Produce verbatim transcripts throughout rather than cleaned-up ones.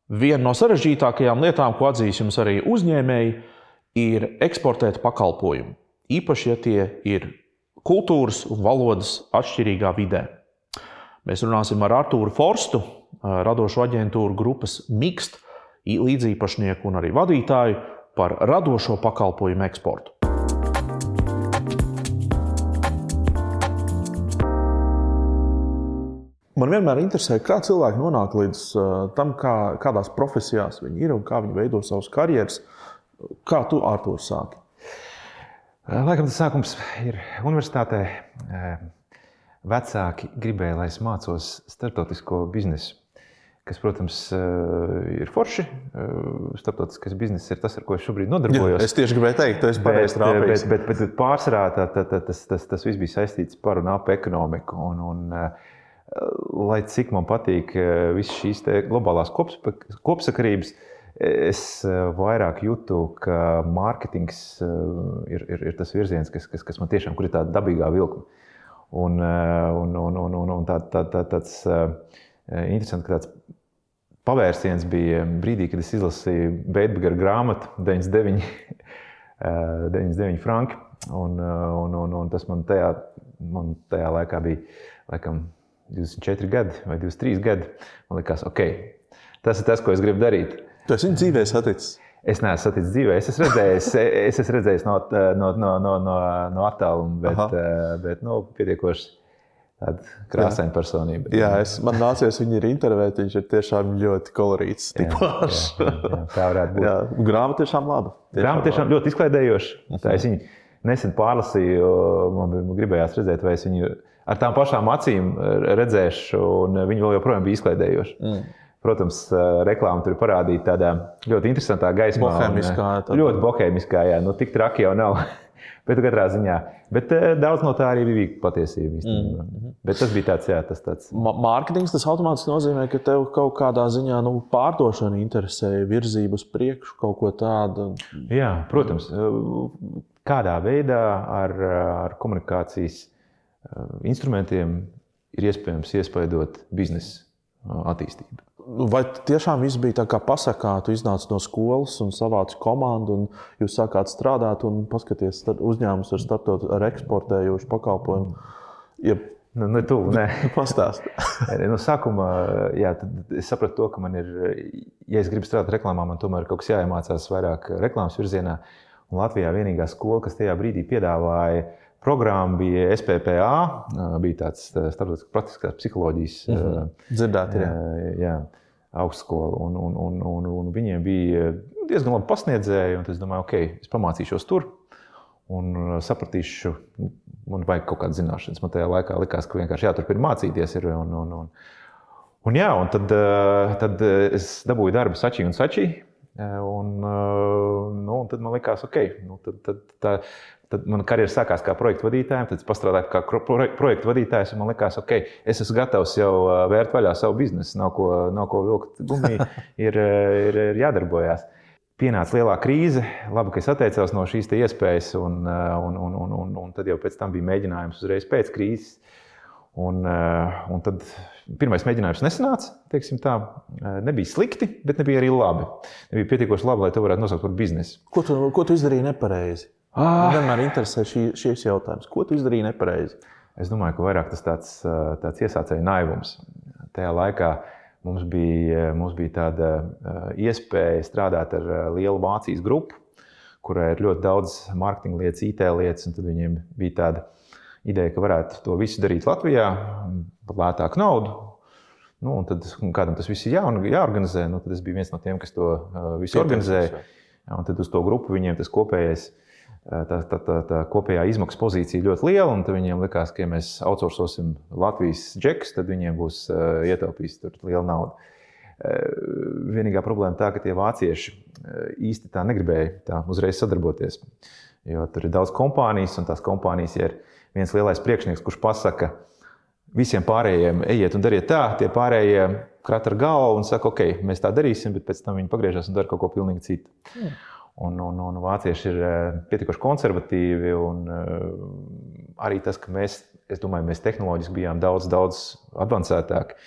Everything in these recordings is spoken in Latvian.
Viena no sarežģītākajām lietām, ko atzīs jums arī uzņēmēji, ir eksportēt pakalpojumu. Īpaši, ja tie ir kultūras un valodas atšķirīgā vidē. Mēs runāsim ar Artūru Forstu, radošo aģentūru grupas Mixt, līdzīpašnieku un arī vadītāju par radošo pakalpojumu eksportu. Man vienmēr interesē, kā cilvēki nonāk līdz tam, kā, kādās profesijās viņi ir un kā viņi veido savas karjeras. Kā tu, Artūr, sāki? Laikam tas sākums ir universitātē. Vecāki gribēja, lai es mācos starptautisko biznesu, kas, protams, ir forši. Starptautiskais bizness ir tas, ar ko es šobrīd nodarbojos. Jā, es tieši gribēju teikt, tu esi pareizi trāpījis. Bet, bet, bet pārsvarā tā, tā, tā, tas, tas, tas viss bija saistīts par un ap ekonomiku. Un, un, lai cik man patīk visas šīs globālās kopsakarības, es vairāk jūtu, ka mārketings ir, ir, ir tas virziens, kas, kas, kas man tiešām, kur ir tāda dabīgā vilkme. Un, un, un, un, un, un tā, tā, tā, tāds interesants, ka tāds pavērsiens bija brīdī, kad es izlasīju Beitbegera grāmatu deviņdesmit deviņi, deviņdesmit deviņi franki. Un, un, un, un tas man tajā, man tajā laikā bija, laikam, divdesmit četri gadi vai divdesmit trīs gadi. Man likās, ok, tas ir tas, ko es gribu darīt. Tu esi viņu dzīvē saticis? Es neesmu saticis dzīvē. Es esmu redzējis, es esmu redzējis no, no, no, no, no, no attāluma, bet, bet nu, pietiekoši tāda krāsaina personība. Jā, es, man nācies viņu ir intervēt, viņš ir tiešām ļoti kolorīts tipārs. Jā, jā, jā, tā varētu būt. Jā, grāmata tiešām laba. Grāmata tiešām ļoti izklaidējoša. Tā es viņu nesen pārlasīju, man gribējās redzēt, vai es viņu ar tām pašām acīm redzēšu, un viņi vēl joprojām bija izklaidējoši. Mm. Protams, reklāma tur parādīja tādā ļoti interesantā gaismā. Bohēmiskā. Un, ļoti bohēmiskā, jā. Nu, tik traki jau nav. Bet katrā ziņā. Bet daudz no tā arī bija patiesība. Mm. Bet tas bija tāds, jā, tas tāds. Mārketings, tas automātiski nozīmē, ka tev kaut kādā ziņā nu, pārdošana interesē, virzību uz priekšu, kaut ko tādu. Jā, protams. Kādā veidā ar, ar komunikācijas instrumentiem ir iespējams iespaidot biznesa attīstību. Vai tiešām viss bija tā kā pasakā, tu iznāci no skolas un savāci komandu un jūs sākāt strādāt un paskaties uzņēmumus ar starptaut ar eksportējošu pakalpojumu? Ja... Nu, ne tu, ne. Pastāst. No sākuma, jā, tad es sapratu to, ka man ir, ja es gribu strādāt reklāmā, man tomēr kaut kas jāiemācās vairāk reklāmas virzienā. Un Latvijā vienīgā skola, kas tajā brīdī piedāvāja programmu, bija S P P A, bija tāds starptautiskās praktiskās psiholoģijas mm-hmm. Dzirdēt, jā. Jā, augstskola. Un, un, un, un, un viņiem bija diezgan labi pasniedzēji, un es domāju, ok, es pamācīšos tur un sapratīšu, man vajag kaut kādas zināšanas. Man tajā laikā likās, ka vienkārši jāturpina mācīties ir. Un, un, un, un jā, un tad, tad es dabūju darbu Sačī un Sačī, un, nu, un tad man likās, ok, nu, tad, tad, tā, tad man karjera sākās kā projektu vadītājiem, tad es pastrādāju kā projektu vadītājs, un man likās, ok, es esmu gatavs jau vērt vaļā savu biznesu, nav ko, nav ko vilkt gumiju, ir, ir, ir jādarbojās. Pienāca lielā krīze, labi, ka es atteicos no šīs te iespējas, un, un, un, un, un, un tad jau pēc tam bija mēģinājums uzreiz pēc krīzes. Un, un tad pirmais mēģinājums nesanāca, teiksim tā, nebija slikti, bet nebija arī labi. Nebija pietiekoši labi, lai to varētu nosaukt par biznesu. Ko tu, ko tu izdarīji nepareizi? Man vienmēr interesē šī, šīs jautājums. Ko tu izdarīji nepareizi? Es domāju, ka vairāk tas tāds, tāds iesācēja naivums. Tajā laikā mums bija, mums bija tāda iespēja strādāt ar lielu Vācijas grupu, kurai ir ļoti daudz mārketinga lietas, I T lietas, un tad viņiem bija tāda ideja, ka varētu to visu darīt Latvijā, pat lētāku naudu. Nu, un tad kādam tas viss ir jā, jāorganizē, nu, tad es biju viens no tiem, kas to visu organizēja. Un tad uz to grupu viņiem tas kopējais, tā, tā, tā, tā kopējā izmaksu pozīcija ļoti liela, un tad viņiem likās, ka ja mēs outsourcosim Latvijas džekus, tad viņiem būs ietaupījis tur liela nauda. Vienīgā problēma tā, ka tie vācieši īsti tā negribēja tā uzreiz sadarboties, jo tur ir daudz kompānijas, un tās kompānijas ir viens lielais priekšnieks, kurš pasaka visiem pārējiem, ejiet un dariet tā, tie pārējie krata ar galvu un saka, ok, mēs tā darīsim, bet pēc tam viņi pagriežās un dara kaut ko pilnīgi citu. Mm. Un, un, un vācieši ir pietiekoši konservatīvi, un arī tas, ka mēs, es domāju, mēs tehnoloģiski bijām daudz, daudz advancētāki.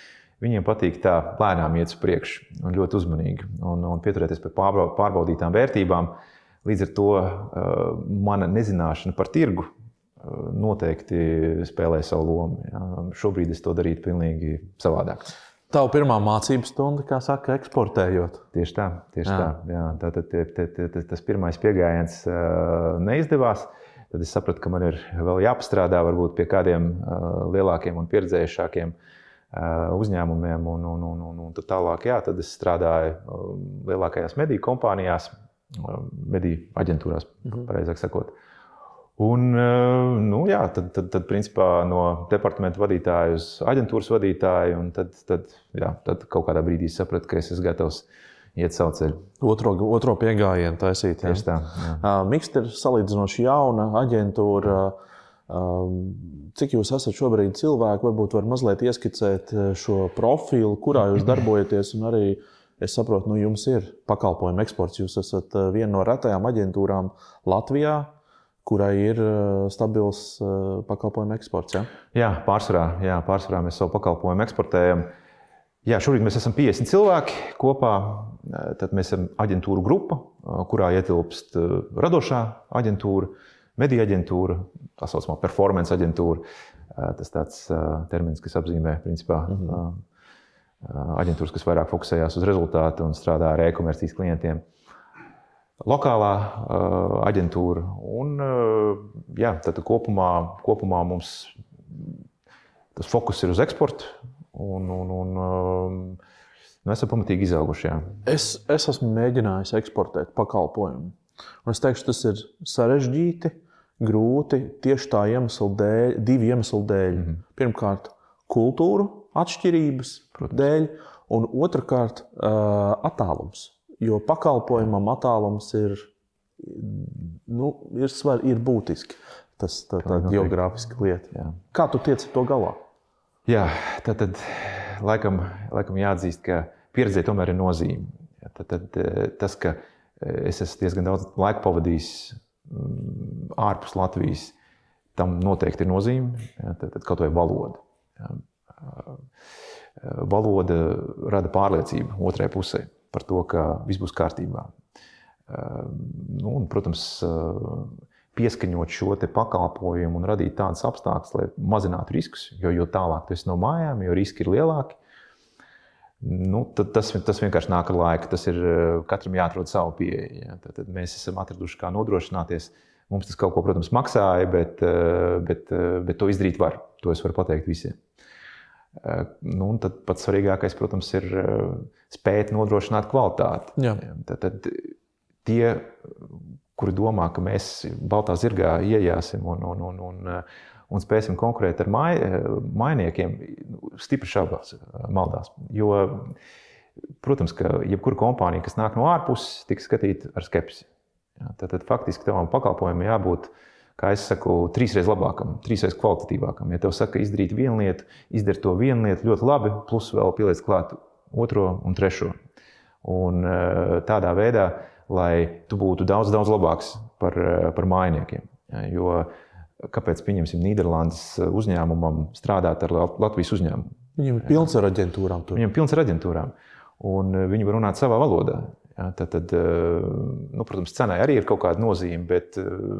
viņiem patīk tā lēnām iet uz priekšu un ļoti uzmanīgi un, un pieturēties pie pārbaudītām vērtībām. Līdz ar to mana nezināšana par tirgu noteikti spēlē savu lomu. Ja. Šobrīd es to darītu pilnīgi savādāk. Tava pirmā mācības stunda, kā saka, eksportējot. Tieši tā, tieši jā. tā. Jā. Tātad te, te, te, tas pirmais piegājiens neizdevās. Tad es sapratu, ka man ir vēl jāpastrādā varbūt pie kādiem lielākiem un pieredzējušākiem uzņēmumiem. Un, un, un, un, un tad tālāk, jā, tad es strādāju lielākajās mediju kompānijās, mediju aģentūrās, mm-hmm. pareizāk sakot. Un, nu, jā, tad, tad, tad principā no departamenta vadītāja uz aģentūras vadītāju, un tad, tad, jā, tad kaut kādā brīdī sapratu, ka es esmu gatavs iet savu ceļu. Otro, otro piegājienu taisīt. Jā. Tieši tā. Uh, Mixed ir salīdzinoši jauna aģentūra. Uh, cik jūs esat šobrīd cilvēki, varbūt var mazliet ieskicēt šo profilu, kurā jūs darbojaties, un arī es saprotu, nu jums ir pakalpojumu eksports. Jūs esat viena no retajām aģentūrām Latvijā, kurai ir stabils pakalpojumu eksports, ja? Jā, pārsvarā, jā, pārsvarā mēs savu pakalpojumu eksportējam. Jā, šobrīd mēs esam piecdesmit cilvēki kopā, tad mēs esam aģentūru grupa, kurā ietilpst radošā aģentūra, mediju aģentūra, tā saucamā performance aģentūra. Tas tāds termins, kas apzīmē, principā, mm-hmm. aģentūras, kas vairāk fokusējās uz rezultātu un strādā ar e-komercijas klientiem. Lokālā uh, aģentūra un uh, jā, tad kopumā, kopumā mums tas fokus ir uz eksportu un, un, un uh, mēs esam pamatīgi izauguši. Jā. Es, es esmu mēģinājis eksportēt pakalpojumu. Un es teikšu, tas ir sarežģīti, grūti tieši tā iemesla dēļ, divi iemesli dēļ. Mm-hmm. Pirmkārt, kultūru atšķirības Protams. Dēļ un otrkārt uh, attālums. Jo pakalpojumam attālums ir, nu, ir, svar, ir būtiski. Tas tā, tā geogrāfiska lieta. Jā. Kā tu tieci to galā? Jā, tad, tad laikam, laikam jāatzīst, ka pieredzē tomēr ir nozīme. Tad, tad, tas, ka es esmu diezgan daudz laika pavadījis ārpus Latvijas, tam noteikti ir nozīme. Tad, tad kaut vai valoda. Jā. Valoda rada pārliecību otrai pusē par to, ka viss būs kārtībā. Nu, un, protams, pieskaņot šo te pakalpojumu un radīt tādas apstākļus, lai mazinātu riskus, jo, jo tālāk tu esi no mājām, jo riski ir lielāki. Nu, tad tas, tas vienkārši nāk ar laiku. Tas ir katram jāatrod savu pieeju. Ja. Tad, tad mēs esam atraduši, kā nodrošināties. Mums tas kaut ko, protams, maksāja, bet, bet, bet to izdarīt var. To es varu pateikt visiem. Nu, un tad pats svarīgākais, protams, ir spēt nodrošināt kvalitāti. Jā. Tad, tad tie, kuri domā, ka mēs baltā zirgā iejāsim un, un, un, un, un spēsim konkurēt ar maj, mainiekiem, stipri šaubās, maldās. Jo, protams, ka jebkura kompānija, kas nāk no ārpuses, tiks skatīta ar skepsi. Tad, tad faktiski tavam pakalpojumam jābūt, kā es saku, trīsreiz labākam, trīsreiz kvalitatīvākam. Ja tev saka izdarīt vienu lietu, izdari to vienu lietu ļoti labi, plus vēl pieliec klāt otro un trešo. Un tādā veidā, lai tu būtu daudz, daudz labāks par, par mājiniekiem. Jo kāpēc, pieņemsim, Nīderlandes uzņēmumam strādāt ar Latvijas uzņēmumu? Viņam ir pilns ar aģentūrām. Tur. Viņam ir pilns ar aģentūrām. Un viņi var runāt savā valodā. Ja, tad, tad, nu, protams, cenai arī ir kaut kāda nozīme, bet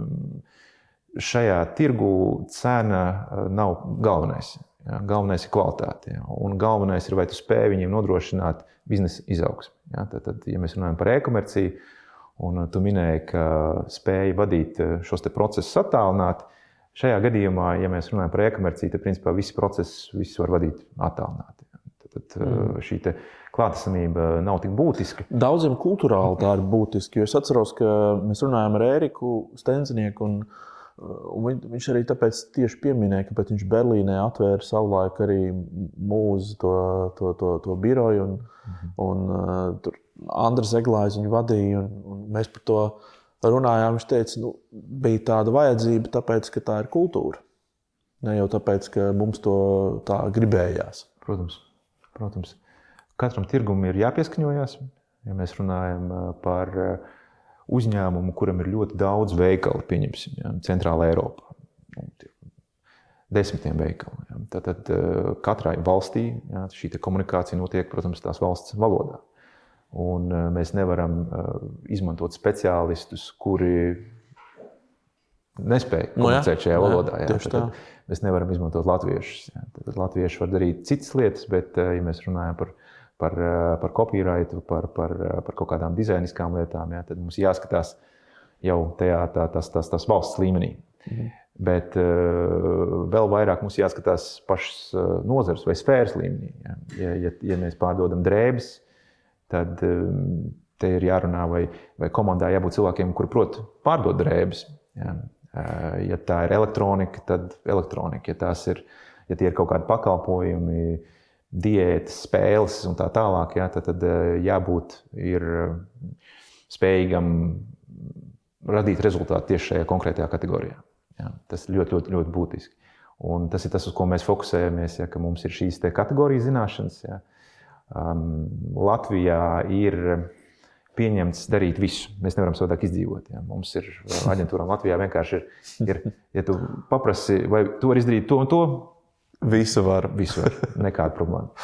šajā tirgu cena nav galvenais. Ja, galvenais ir kvalitāte. Ja, un galvenais ir, vai tu spēj viņiem nodrošināt biznesa izaugsmi. Ja, tad, tad, ja mēs runājam par e-komerciju, un tu minēji, ka spēja vadīt šos te procesus attālināt, šajā gadījumā, ja mēs runājam par e-komerciju, tad principā visi procesi visus var vadīt attālināti. Tad, tad mm. šī te klātesamība nav tik būtiska. Daudziem kulturāli tā ir būtiski, jo es atceros, ka mēs runājām ar Ēriku Stenzinieku, un, un viņš arī tāpēc tieši pieminēja, ka viņš Berlīnē atvēra savulaik arī mūzu to, to, to, to biroju, un, mm-hmm. un uh, tur Andris Eglājs viņu vadīja, un, un mēs par to runājām. Viņš teica, nu, bija tāda vajadzība, tāpēc, ka tā ir kultūra. Ne jau tāpēc, ka mums to tā gribējās. Protams, protams. Katram tirgumam ir jāpieskaņojās, ja mēs runājam par uzņēmumu, kuram ir ļoti daudz veikalu, pieņemsim, ja, Centrālā Eiropā. desmitiem veikalu. Ja. Tātad katrai valstī ja, šī komunikācija notiek, protams, tās valsts valodā. Un mēs nevaram izmantot speciālistus, kuri nespēja komunicēt no, šajā valodā. Ja. Tad mēs nevaram izmantot latviešus. Ja. Tad latvieši var darīt citas lietas, bet, ja mēs runājam par, par, par copyrightu, par, par, par kaut kādām dizainiskām lietām, ja, tad mums jāskatās jau tajā tā, tas, tas, tas valsts līmenī. Mhm. Bet uh, vēl vairāk mums jāskatās pašas uh, nozares vai sfēras līmenī. Ja, ja, ja, ja mēs pārdodam drēbes, tad um, te ir jārunā, vai, vai komandā jābūt cilvēkiem, kuri prot pārdot drēbes. Ja. Uh, ja tā ir elektronika, tad elektronika. Ja, tās ir, ja tie ir kaut kādi pakalpojumi, diētas, spēles un tā tālāk, ja, tad, tad uh, jābūt ir spējīgam radīt rezultātu tieši šajā konkrētajā kategorijā. Ja, tas ir ļoti, ļoti, ļoti būtiski. Un tas ir tas, uz ko mēs fokusējamies, ja, ka mums ir šīs te kategorijas zināšanas. Ja. Um, Latvijā ir pieņemts darīt visu. Mēs nevaram savādāk izdzīvot. Ja. Mums ir aģentūrām Latvijā vienkārši ir, ir, ja tu paprasi, vai tu vari izdarīt to un to, visu var. Visu var, nekāda problēma.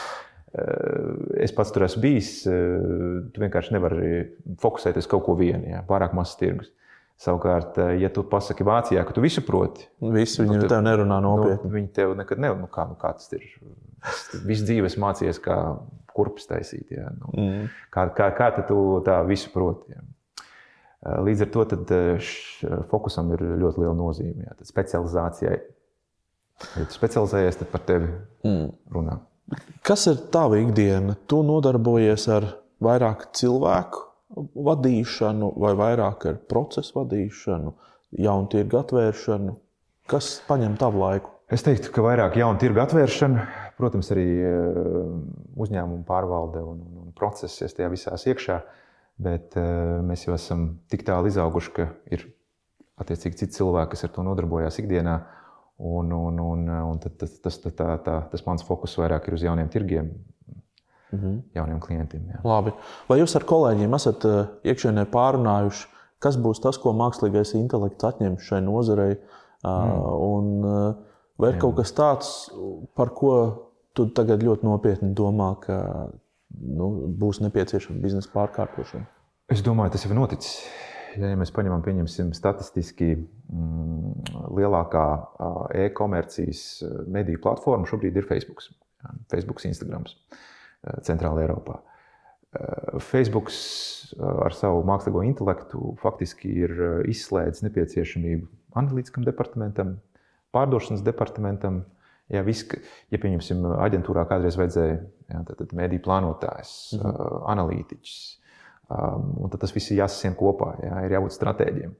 Es pats tur esmu bijis, tu vienkārši nevari fokusēties kaut ko vienu, ja. Pārāk mazs tirgus. Savukārt, ja tu pasaki Vācijā, ka tu visu proti, visu viņi nu, tev nerunā nopietni. Nu, viņi tev nekad ne, nu kā, nu kā tas ir. Visu dzīves mācījies, kā kurpes taisīt. Ja. Nu, mm. Kā, kā, kā tu tā visu proti. Ja. Līdz ar to tad š, fokusam ir ļoti liela nozīme. Ja. Tad specializācijai. Ja tu specializējies, tad par tevi mm. runā. Kas ir tava ikdiena? Tu nodarbojies ar vairāk cilvēku vadīšanu vai vairāk ar procesu vadīšanu, jaunu tirgu atvēršanu? Kas paņem tavu laiku? Es teiktu, ka vairāk jaunu tirgu atvēršanu, protams, arī uzņēmumu pārvalde un, un procesi es tajā visās iekšā, bet mēs jau esam tik tālu izauguši, ka ir attiecīgi citi cilvēki, kas ar to nodarbojās ikdienā, un, un, un, un tad, tas, tas, tā, tā, tā, tas mans fokus vairāk ir uz jauniem tirgiem, mm-hmm. jauniem klientiem. Jā. Labi. Vai jūs ar kolēģiem esat iekšienē pārunājuši, kas būs tas, ko mākslīgais intelekts atņems šai nozarei? Mm. Un vai ir Jā. Kaut kas tāds, par ko tu tagad ļoti nopietni domā, ka nu, būs nepieciešama biznesa pārkārtošana? Es domāju, tas jau ir noticis. Ja, ja mēs paņemam, pieņemsim statistiski mm, lielākā e-komercijas mediju platforma šobrīd ir Facebook. Facebook, Instagrams. Centrāla Eiropā. Facebook ar savu mākslīgo intelektu faktiski ir izslēdzis nepieciešamību analītiskam departamentam, pārdošanas departamentam. Ja, viss, ja pieņemsim, aģentūrā kādreiz vajadzēja ja, tad mediju plānotājs, mm-hmm. analītiķis, un tad tas viss ir jāsasien kopā, ja, ir jābūt stratēģiem.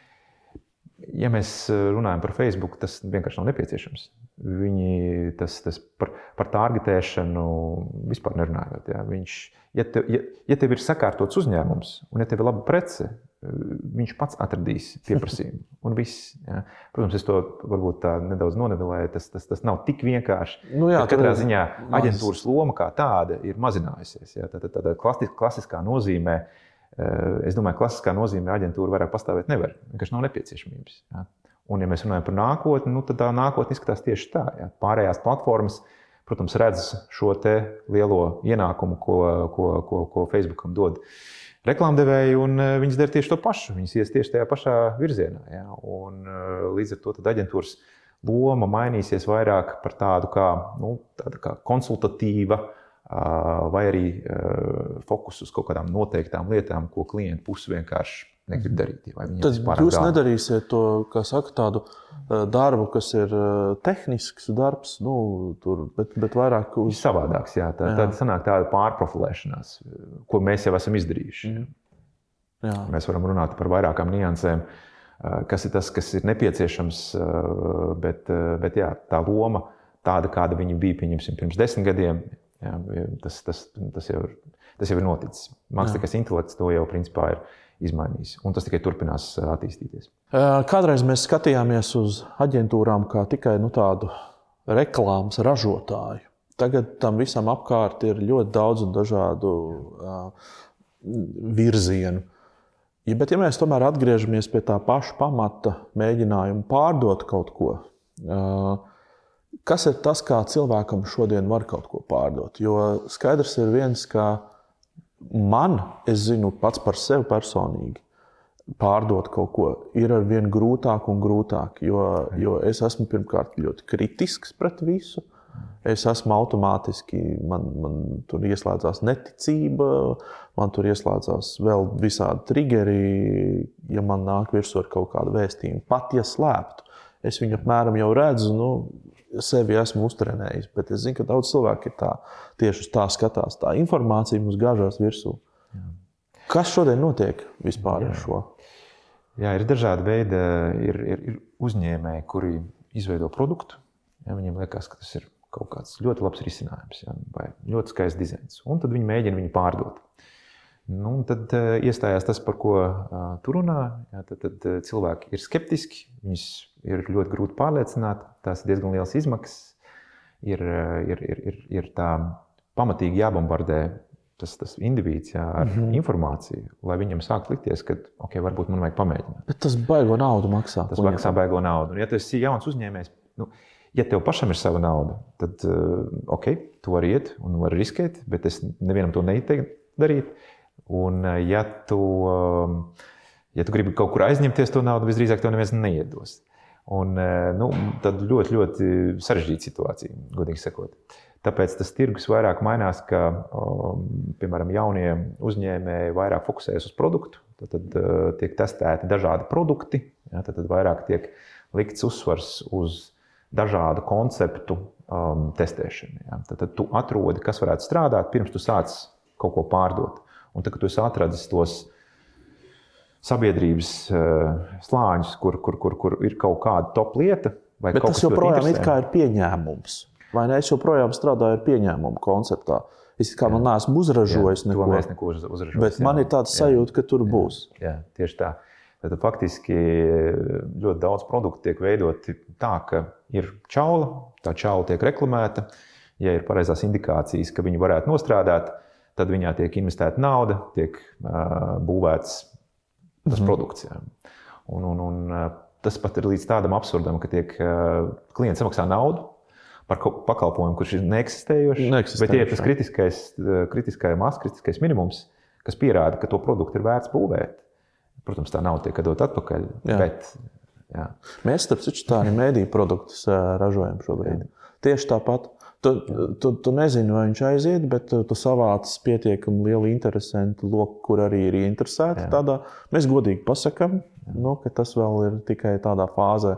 Ja mēs runājam par Facebook, tas vienkārši nav nepieciešams. Viņi tas, tas par, par targetēšanu vispār nerunājot. Ja. Viņš, ja, tev, ja, ja tev ir sakārtots uzņēmums un ja tev ir laba prece, viņš pats atradīs pieprasījumu un viss. Ja. Protams, es to varbūt tā nedaudz nonevilēju, tas, tas, tas nav tik vienkārši. Nu jā, katrā ziņā aģentūras loma kā tāda ir mazinājusies. Ja. Tāda, tāda klasiskā nozīmē, es domāju, klasiskā nozīmē aģentūra vairāk pastāvēt nevar. Vienkārši nav nepieciešamības. Ja. Un, ja mēs runājam par nākotni, nu, tad tā nākotne izskatās tieši tā. Ja. Pārējās platformas, protams, redz šo te lielo ienākumu, ko, ko, ko, ko Facebookam dod reklāmdevēji, un viņas dara tieši to pašu. Viņas ies tieši tajā pašā virzienā. Ja. Un, līdz ar to tad aģentūras loma mainīsies vairāk par tādu kā, nu, tādu kā konsultatīva, vai arī fokus uz kaut kādām noteiktām lietām, ko klientu pusi vienkārši negrib darīt. Tad jūs dāvā. Nedarīsiet to, kā saka, tādu darbu, kas ir tehnisks darbs, nu, tur, bet, bet vairāk uz... Savādāks, jā. Tā, jā. Tāda sanāk tāda pārprofilēšanās, ko mēs jau esam izdarījuši. Mm. Jā. Mēs varam runāt par vairākām niansēm, kas ir tas, kas ir nepieciešams, bet, bet jā, tā loma tāda, kāda viņa bija, pieņemsim, pirms desmit gadiem, jā, tas, tas, tas, jau ir, tas jau ir noticis. Mākslīgais intelekts to jau principā ir izmainījis, un tas tikai turpinās attīstīties. Kādreiz mēs skatījāmies uz aģentūrām kā tikai nu, tādu reklāmas ražotāju. Tagad tam visam apkārt ir ļoti daudz un dažādu uh, virzienu. Ja, bet ja mēs tomēr atgriežamies pie tā paša pamata mēģinājumu pārdot kaut ko, uh, kas ir tas, kā cilvēkam šodien var kaut ko pārdot? Jo skaidrs ir viens, ka man, es zinu pats par sevi personīgi, pārdot kaut ko ir ar vien grūtāk un grūtāk, jo, jo es esmu pirmkārt ļoti kritisks pret visu. Es esmu automātiski, man, man tur ieslēdzās neticība, man tur ieslēdzās vēl visādi triggeri, ja man nāk virsū ar kaut kādu vēstījumu. Pat ja slēptu, es viņu apmēram jau redzu, nu, sevi esmu uztrenējis, bet es zinu, ka daudz cilvēki ir tā, tieši uz tā skatās. Tā informācija mums gāžās virsū. Jā. Kas šodien notiek vispār Jā. ar šo? Jā, ir dažādi veidi, ir, ir, ir uzņēmēji, kuri izveido produktu. Ja, viņiem liekas, ka tas ir kaut kāds ļoti labs risinājums, ja, vai ļoti skaists dizains. Un tad viņi mēģina viņu pārdot. Nu, tad uh, iestājās tas, par ko uh, tu runā. Ja, tad, tad uh, cilvēki ir skeptiski, viņus ir ļoti grūti pārliecināt, tās ir diezgan liels izmaksas. Ir, uh, ir, ir, ir, ir tā pamatīgi jābombardē tas, tas indivīds jā, ar mm-hmm. informāciju, lai viņam sāk likties, ka ok, varbūt man vajag pamēģināt. Bet tas baigo naudu maksā. Tas maksā baigo naudu. Un ja tu esi jauns uzņēmējs, nu, ja tev pašam ir sava nauda, tad ok, tu vari iet un vari riskēt, bet es nevienam to neieteiktu darīt. Un ja tu, ja tu gribi kaut kur aizņemties to naudu, visdrīzāk tev neviens neiedos. Un nu, tad ļoti, ļoti sarežģīta situācija, godīgi sakot. Tāpēc tas tirgus vairāk mainās, ka, piemēram, jaunie uzņēmēji vairāk fokusējas uz produktu, tad, tad tiek testēti dažādi produkti, ja, tad, tad vairāk tiek likts uzsvars uz dažādu konceptu um, testēšanu. Ja. Tad, tad tu atrodi, kas varētu strādāt, pirms tu sāc kaut ko pārdot. Un tad, kad tu esi atradis tos sabiedrības uh, slāņus, kur, kur, kur, kur ir kaut kāda top lieta, vai Bet kaut tas kas joprojām it kā ir pieņēmums. Vai ne? Es joprojām strādāju ar pieņēmumu konceptā. Es kā man neesmu uzražojis jā, neko, neko uzražojis, bet jā. Man ir tāds sajūta, ka tur jā, būs. Jā, tieši tā. Tad faktiski ļoti daudz produktu tiek veidoti tā, ka ir čaula, tā čaula tiek reklamēta. Ja ir pareizās indikācijas, ka viņi varētu nostrādāt, tad viņā tiek investēta nauda, tiek uh, būvēts tas mm-hmm. produkts. Jā. Un, un, un tas pat ir līdz tādam absurdam, ka tiek uh, klients samaksā naudu par pakalpojumu, kurš ir neeksistējošs, bet ja ir tas kritiskais, kritiskais masa, kritiskais minimums, kas pierāda, ka to produktu ir vērts būvēt. Protams, tā nauda tiek dot atpakaļ, jā. bet... Jā. Mēs, starp citu, tā arī mēdīju produktus ražojam šobrīd. Jā. Tieši tāpat. Tu, tu, tu nezini, vai viņš aiziet, bet tu savāc pietiekami lielu interesantu loku, kur arī ir interesēti tādā. Mēs godīgi pasakam, nu, ka tas vēl ir tikai tādā fāzē.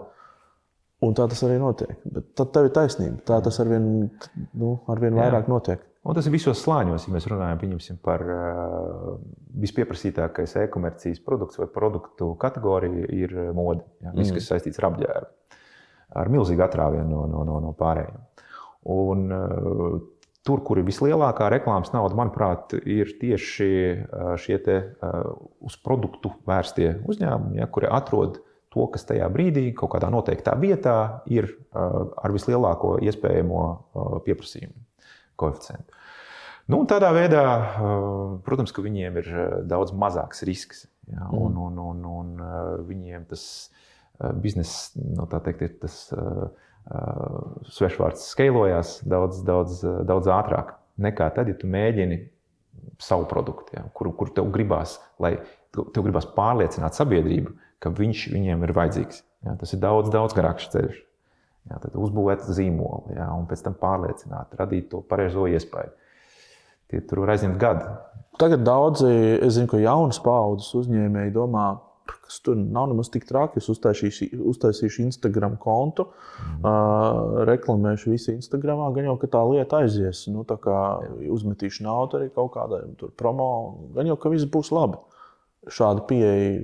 Un tā tas arī notiek. Bet tad tev ir taisnība. Tā tas arvien, nu, arvien vairāk notiek. Un tas ir visos slāņos, ja mēs runājam pieņemsim par uh, vispieprasītākais e-komercijas produkts vai produktu kategorija ir mode. Ja? Viss, kas saistīts ar apģērbu. Ar milzīgu atrāvienu no, no, no, no pārējiem. Un uh, tur, kur ir vislielākā reklāmas nauda, manuprāt, ir tieši uh, šie te uh, uz produktu vērstie uzņēmumi, ja, kuri atrod to, kas tajā brīdī kaut kādā noteiktā vietā ir uh, ar vislielāko iespējamo uh, pieprasījumu koeficientu. Nu, tādā veidā, protams, ka viņiem ir daudz mazāks risks. Ja, un, un, un, un viņiem tas bizness, nu, tā teikt, ir tas uh, svešvārds skeilojās daudz, daudz, daudz ātrāk nekā tad, ja tu mēģini savu produktu, ja, kur, kur tev gribās, lai tev gribās pārliecināt sabiedrību, ka viņš viņiem ir vajadzīgs. Ja, tas ir daudz, daudz garāks ceļš. Jā, tad uzbūvēt zīmolu, jā, un pēc tam pārliecināt, radīt to pareizo iespēju. Tie tur var aizņemt gadi. Tagad daudzi, es zinu, ka jaunas paaudzes uzņēmēji domā, kas tur nav nemaz tik traki, es uztaisīšu, uztaisīšu Instagram kontu, mm. uh, reklamēšu visu Instagramā, gan jau, ka tā lieta aizies. Nu, tā kā jā. Uzmetīšu naudu arī kaut kādai tur promo, gan jau, ka viss būs labi. Šāda pieeja,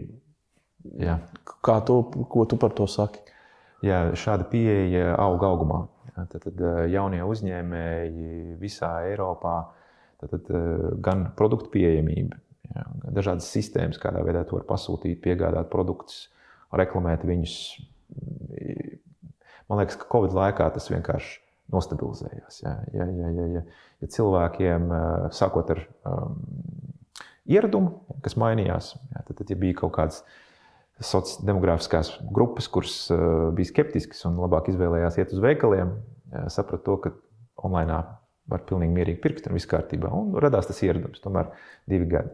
jā. Kā tu, ko tu par to saki? Jā, šāda pieeja aug augumā. Tad, tad jaunie uzņēmēji visā Eiropā, tad, tad gan produktu pieejamība, jā, gan dažādas sistēmas, kādā veidā tu var pasūtīt, piegādāt produktus, reklamēt viņus. Man liekas, ka Covid laikā tas vienkārši nostabilizējās. Jā, ja, ja, ja, ja, ja cilvēkiem, sākot ar um, ieradumu, kas mainījās, jā, tad, tad ja bija kaut kāds sociodemogrāfiskās grupas, kuras uh, bija skeptiskas un labāk izvēlējās iet uz veikaliem, sapratu to, ka online var pilnīgi mierīgi pirkt un viss kārtībā. Un radās tas ieradums, tomēr divi gadi.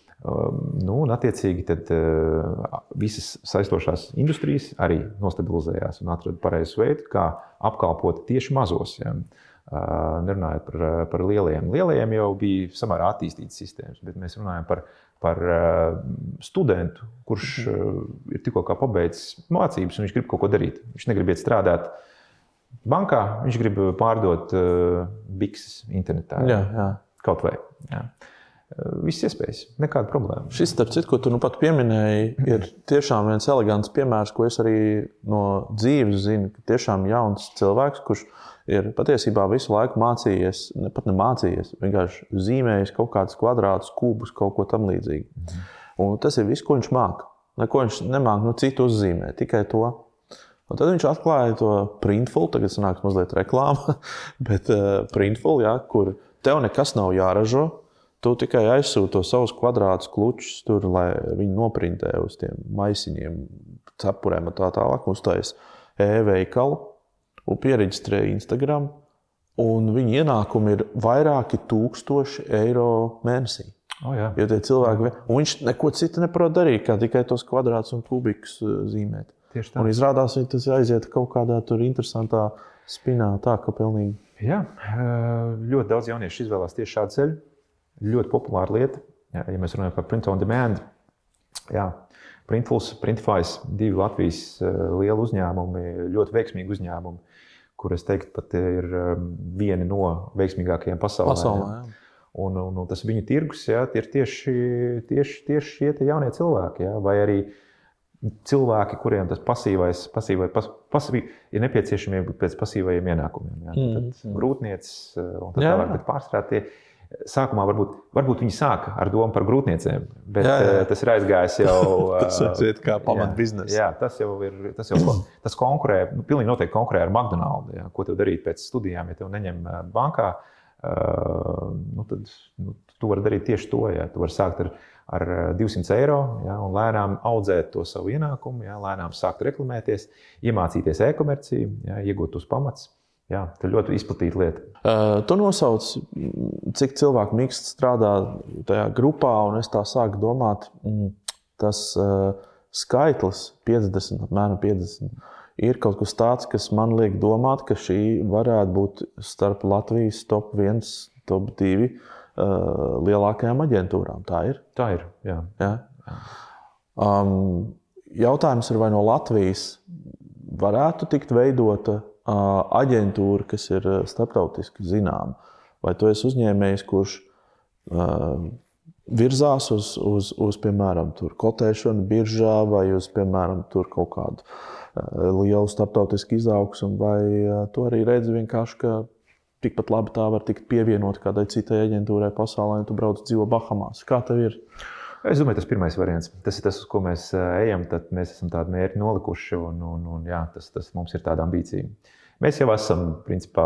Nu, un attiecīgi tad visas saistošās industrijas arī nostabilizējās un atrada pareizu veidu, kā apkalpot tieši mazos. Ja. Nerunājot par, par lielajiem. Lielajiem jau bija samērā attīstītas sistēmas, bet mēs runājam par, par studentu, kurš ir tikko kā pabeidzis mācības un viņš grib kaut ko darīt. Viņš negrib iet strādāt bankā, viņš grib pārdot bikses internetā. Jā, jā. Kaut vai. Jā. Viss iespējas, nekāda problēma. Šis, starp citu, ko tu nu pat pieminēji, ir tiešām viens elegants piemērs, ko es arī no dzīves zinu, ka tiešām jauns cilvēks, kurš ir patiesībā visu laiku mācījies, ne pat ne mācījies, vienkārši zīmējis kaut kādus kvadrātus, kubus, kaut ko tam līdzīgi. Mm. Un tas ir viss, ko viņš māk. Neko viņš nemāk nu citu uzzīmēt, tikai to. Un tad viņš atklāja to Printful, tagad sanāks mazliet reklāma, bet uh, Printful, jā, kur tev nekas nav jāražo, tu tikai aizsūti to savus kvadrātus klučus tur, lai viņi noprintē uz tiem maisiņiem, cepurēm un tā tālāk, uztais e-veikalu un piereģistrē Instagram, un viņa ienākumi ir vairāki tūkstoši eiro mēnesī. Oh, jā. Jo tie cilvēki, un viņš neko citu neprot darīt, kā tikai tos kvadrātus un kubikus zīmēt. Tieši tā. Un izrādās, viņi tas aiziet kaut kādā tur interesantā spinā, tā ka pilnīgi. Jā, ļoti daudz jauniešu izvēlās tieši šādu ceļu. Ļoti populāra lieta, ja, ja mēs runājam par print on demand. Jā, Printfuls, Printifys, divi Latvijas lieli uzņēmumi, ļoti veiksmīgi uzņēmumi, kur es teiktu pat ir vieni no veiksmīgākajiem pasaulē. Pasaulē, jā. Un, un, un tas viņu tirgus, jā, ir tieši, tieši, tieši šie jaunie cilvēki, jā, vai arī cilvēki, kuriem tas pasīvais, pasīvai, pas, pasīvai ir nepieciešamība pēc pasīvajiem ienākumiem. Jā. Mm, Tad mm. grūtniecis un tā Jā, tālāk, jā. bet pārstrā tie sākumā varbūt, varbūt viņi sāka ar domu par grūtniecēm, bet Jā, jā. tas ir aizgājis jau... Tas aiziet kā pamat biznesa. Jā, tas jau ir, tas jau tas konkurē, nu, pilnīgi noteikti konkurē ar McDonald's. Jā. Ko tev darīt pēc studijām, ja tev neņem bankā, uh, nu, tad nu, tu vari darīt tieši to. Jā. Tu vari sākt ar, ar divsimt eiro, jā, un lēnām audzēt to savu ienākumu, jā, lēnām sākt reklamēties, iemācīties e-komerciju, jā, iegūt tos pamats. Jā, tā ir ļoti izplatīta lieta. Uh, tu nosauc, cik cilvēku mikst strādā tajā grupā, un es tā sāku domāt, mm, tas uh, skaitlis piecdesmit, apmēram piecdesmit, ir kaut kas tāds, kas man liek domāt, ka šī varētu būt starp Latvijas top viens, top divi uh, lielākajām aģentūrām. Tā ir? Tā ir, jā. jā? Um, jautājums ir, vai no Latvijas varētu tikt veidota aģentūra, kas ir starptautiski zināma. Vai tu esi uzņēmējs, kurš uh, virzās uz, uz, uz, piemēram, tur kotēšanu biržā vai uz, piemēram, tur kaut kādu uh, lielu starptautisku izaugsmu, vai uh, tu arī redzi vienkārši, ka tikpat labi tā var tikt pievienot kādai citai aģentūrai pasaulē, un tu brauc dzīvo Bahamās. Kā tev ir? Es domāju, tas pirmais variants. Tas ir tas, uz ko mēs ejam, tad mēs esam tādu mērķi nolikuši, un, un, un jā, tas, tas mums ir tāda ambīcija. Mēs jau esam, principā,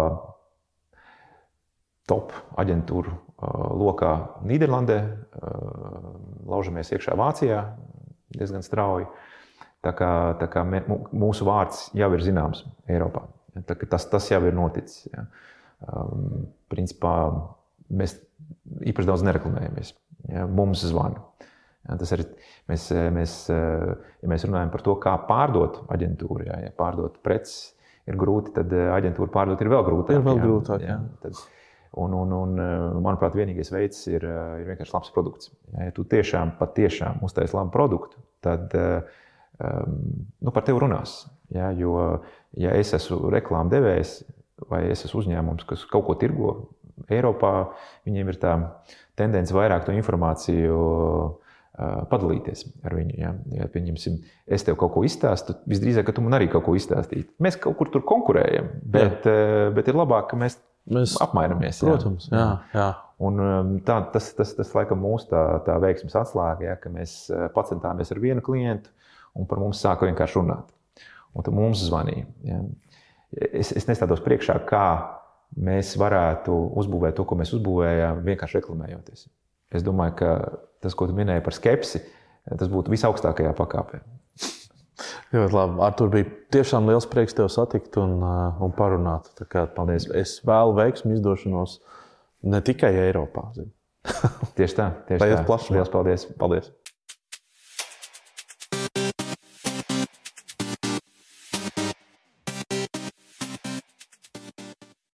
top aģentūru uh, lokā Nīderlandē, uh, laužamies iekšā Vācijā diezgan strauji. Tā kā, tā kā mē, mūsu vārds jau ir zināms Eiropā. Tā, tas, tas jau ir noticis. Ja. Um, principā, mēs īpaši daudz nereklamējamies. Ja. Mums zvana. Ja, tas ir, mēs, mēs, ja mēs runājam par to, kā pārdot aģentūru, ja, ja pārdot preces ir grūti, tad aģentūru pārdot ir vēl grūtāk. Ir vēl ja, grūtāk, jā. Ja, tad, un, un, un, manuprāt, vienīgais veids ir, ir vienkārši labs produkts. Ja, ja tu tiešām, patiešām uztais labu produktu, tad um, nu, par tevi runās. Ja, jo, ja es esmu reklāmu devējs vai es esmu uzņēmums, kas kaut ko tirgo Eiropā, viņiem ir tā tendence vairāk to informāciju padalīties ar viņu. Ja. Ja, pieņemsim, es tev kaut ko izstāstu, visdrīzāk, ka tu man arī kaut ko izstāstītu. Mēs kaut kur tur konkurējam, bet, bet ir labāk, ka mēs, mēs apmainamies. Protams, jā. jā. Un tā, tas, tas, tas laikam mūsu tā, tā veiksmes atslēga, ja, ka mēs pacentāmies ar vienu klientu un par mums sāka vienkārši runāt. Un tad mums zvanīja. Ja. Es, es nestādos priekšā, kā mēs varētu uzbūvēt to, ko mēs uzbūvējām, vienkārši reklamējoties. Es domāju, ka tas, ko tu minēji par skepsi, tas būtu visaugstākajā pakāpē. Ļoti labi. Artur, bija tiešām liels prieks tevi satikt un, un parunāt. Tā kā, paldies. Es vēlu veiksmu izdošanos ne tikai Eiropā. Tieši tā. Tieši tā. Liels paldies. Paldies.